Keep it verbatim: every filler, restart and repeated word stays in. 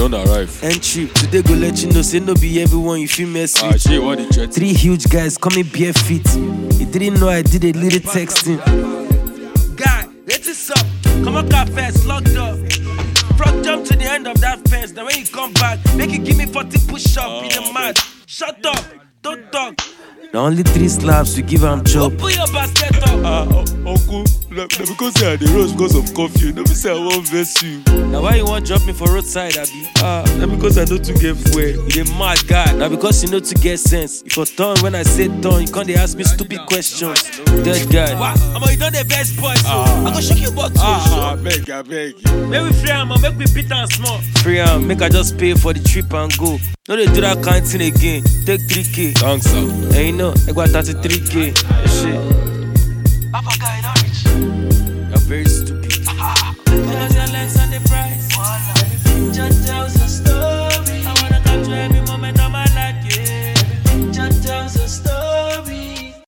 don't arrive. Entry, today go let you know, say no be everyone you feel mess with. Ah, shit, what the chat? Three huge guys coming bare feet. He didn't know I did a little texting. Guy, let this up. Come on, car fast, locked up. Front jump to the end of that fence. Then when you come back, make you give me forty push-up oh, in the mat. Shut up, don't talk. The only three slaps we give him chop. Open your basket up. Ah, uh, uncle, na because I dey rush because of coffee. Let me say I won't vex you. Now why you want drop me for roadside, Abi? Ah, na because I know to get fuel. You a mad guy. Now because you know to get sense. If you turn when I say turn, you can't they ask me stupid questions. Dead guy. Wow, I'm you done the best boy, so ah. I go shake your butt. Ah, I beg, I beg. Make we free him, make me beat and small. Free him, make I just pay for the trip and go. No, they do that kind of thing again. Take three K. Thanks, sir. And you know, I got thirty-three K. Shit.